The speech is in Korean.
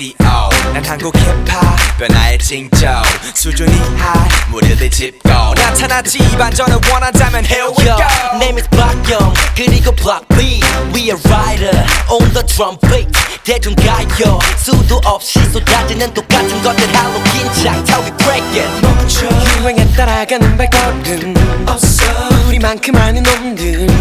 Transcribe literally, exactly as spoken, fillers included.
씨오 난 한국 힙합 변화의 징조 수준이 high 무리를 짚고 나타났지 반전을 원한다면 here we Yo, go name is 박영 그리고 Block B We a rider on the trumpet 대중가요 수도 없이 쏟아지는 똑같은 것들 할로 긴장 타고 break it 멈춰 유행에 따라가는 발걸음 없어 우리만큼 아는 놈들